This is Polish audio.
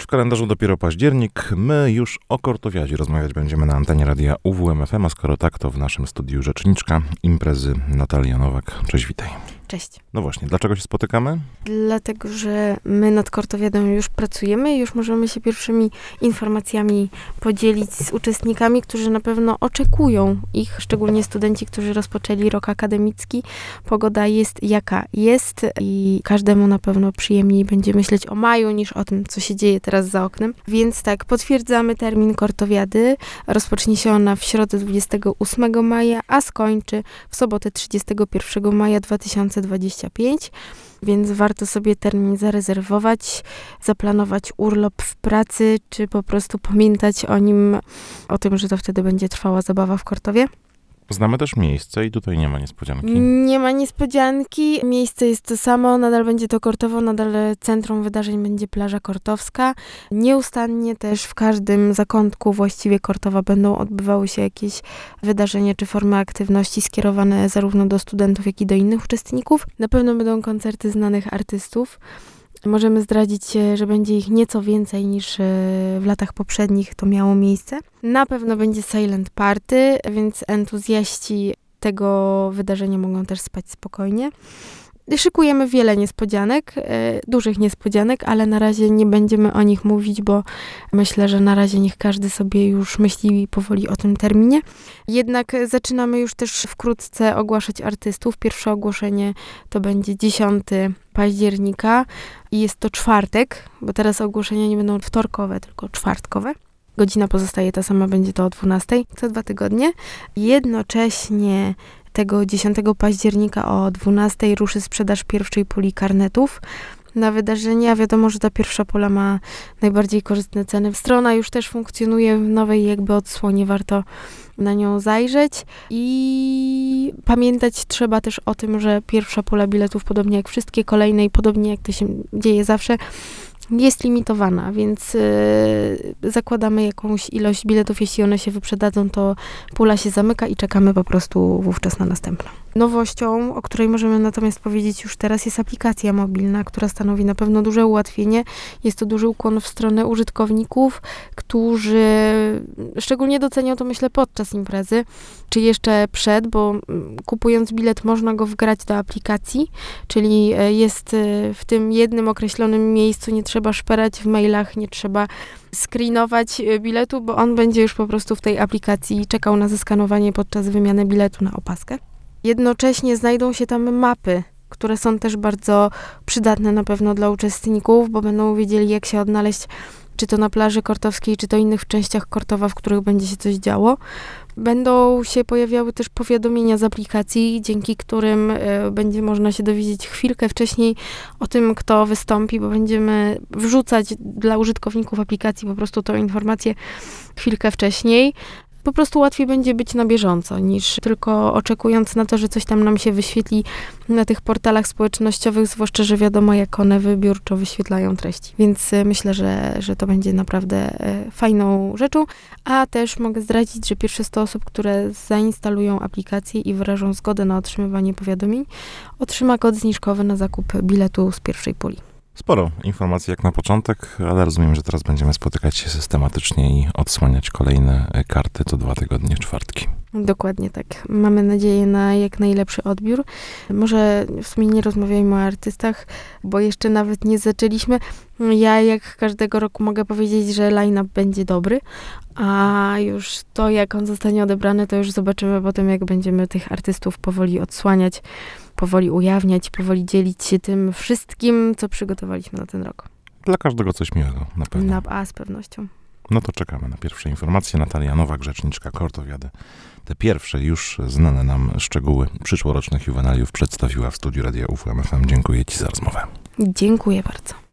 W kalendarzu dopiero październik. My już o Kortowiadzie rozmawiać będziemy na antenie radia UWMFM, a skoro tak, to w naszym studiu rzeczniczka imprezy Natalia Nowak. Cześć, witaj. Cześć. No właśnie, dlaczego się spotykamy? Dlatego, że my nad Kortowiadą już pracujemy i już możemy się pierwszymi informacjami podzielić z uczestnikami, którzy na pewno oczekują ich, szczególnie studenci, którzy rozpoczęli rok akademicki. Pogoda jest jaka jest i każdemu na pewno przyjemniej będzie myśleć o maju niż o tym, co się dzieje teraz za oknem. Więc tak, potwierdzamy termin Kortowiady. Rozpocznie się ona w środę 28 maja, a skończy w sobotę 31 maja 2025, więc warto sobie termin zarezerwować, zaplanować urlop w pracy, czy po prostu pamiętać o tym, że to wtedy będzie trwała zabawa w Kortowie. Znamy też miejsce i tutaj nie ma niespodzianki. Nie ma niespodzianki. Miejsce jest to samo. Nadal będzie to Kortowo, nadal centrum wydarzeń będzie plaża kortowska. Nieustannie też w każdym zakątku właściwie Kortowa będą odbywały się jakieś wydarzenia czy formy aktywności skierowane zarówno do studentów, jak i do innych uczestników. Na pewno będą koncerty znanych artystów. Możemy zdradzić, że będzie ich nieco więcej niż w latach poprzednich to miało miejsce. Na pewno będzie silent party, więc entuzjaści tego wydarzenia mogą też spać spokojnie. Szykujemy wiele niespodzianek, dużych niespodzianek, ale na razie nie będziemy o nich mówić, bo myślę, że na razie niech każdy sobie już myśli powoli o tym terminie. Jednak zaczynamy już też wkrótce ogłaszać artystów. Pierwsze ogłoszenie to będzie 10 października i jest to czwartek, bo teraz ogłoszenia nie będą wtorkowe, tylko czwartkowe. Godzina pozostaje ta sama, będzie to o 12:00 co 2 tygodnie. Jednocześnie tego 10 października o 12:00 ruszy sprzedaż pierwszej puli karnetów na wydarzenia. Wiadomo, że ta pierwsza pula ma najbardziej korzystne ceny. Strona już też funkcjonuje w nowej jakby odsłonie, warto na nią zajrzeć. I pamiętać trzeba też o tym, że pierwsza pula biletów, podobnie jak wszystkie kolejne i podobnie jak to się dzieje zawsze, jest limitowana, więc zakładamy jakąś ilość biletów. Jeśli one się wyprzedadzą, to pula się zamyka i czekamy po prostu wówczas na następną. Nowością, o której możemy natomiast powiedzieć już teraz, jest aplikacja mobilna, która stanowi na pewno duże ułatwienie. Jest to duży ukłon w stronę użytkowników, którzy szczególnie docenią to, myślę, podczas imprezy, czy jeszcze przed, bo kupując bilet można go wgrać do aplikacji, czyli jest w tym jednym określonym miejscu, nie trzeba szperać w mailach, nie trzeba screenować biletu, bo on będzie już po prostu w tej aplikacji czekał na zeskanowanie podczas wymiany biletu na opaskę. Jednocześnie znajdą się tam mapy, które są też bardzo przydatne na pewno dla uczestników, bo będą wiedzieli, jak się odnaleźć, czy to na plaży kortowskiej, czy to innych częściach Kortowa, w których będzie się coś działo. Będą się pojawiały też powiadomienia z aplikacji, dzięki którym będzie można się dowiedzieć chwilkę wcześniej o tym, kto wystąpi, bo będziemy wrzucać dla użytkowników aplikacji po prostu tą informację chwilkę wcześniej. Po prostu łatwiej będzie być na bieżąco, niż tylko oczekując na to, że coś tam nam się wyświetli na tych portalach społecznościowych, zwłaszcza, że wiadomo, jak one wybiórczo wyświetlają treści. Więc myślę, że to będzie naprawdę fajną rzeczą. A też mogę zdradzić, że pierwsze 100 osób, które zainstalują aplikację i wyrażą zgodę na otrzymywanie powiadomień, otrzyma kod zniżkowy na zakup biletu z pierwszej puli. Sporo informacji jak na początek, ale rozumiem, że teraz będziemy spotykać się systematycznie i odsłaniać kolejne karty co 2 tygodnie, czwartki. Dokładnie tak. Mamy nadzieję na jak najlepszy odbiór. Może w sumie nie rozmawiajmy o artystach, bo jeszcze nawet nie zaczęliśmy. Ja jak każdego roku mogę powiedzieć, że line-up będzie dobry, a już to, jak on zostanie odebrany, to już zobaczymy potem, jak będziemy tych artystów powoli odsłaniać, powoli ujawniać, powoli dzielić się tym wszystkim, co przygotowaliśmy na ten rok. Dla każdego coś miłego, na pewno. Z pewnością. No to czekamy na pierwsze informacje. Natalia Nowak, rzeczniczka Kortowiady. Te pierwsze, już znane nam szczegóły przyszłorocznych juwenaliów przedstawiła w studiu Radia UWMFM. Dziękuję Ci za rozmowę. Dziękuję bardzo.